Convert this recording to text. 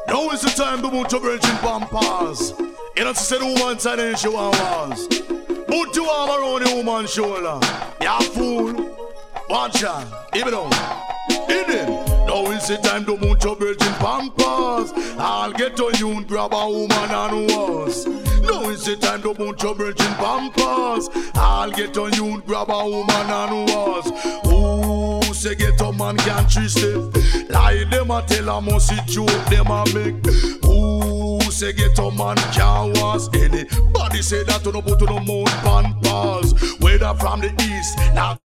Now is the time to move to virgin pampers. You know to say the woman side and she want was. Put your arm around the woman's shoulder. Ya fool. Watch out. Even on. In it. Now is the time to move to virgin pampers. I'll get on you and grab a woman and was. Now is the time to move to virgin pampers. I'll get on you and grab a woman and was. Ooh, say get a man can't twist it. Lie them a tell a must see joke them a make. Ooh, say get a man can't was any. Body say that to no put to no mount pampers. Whether from the east, now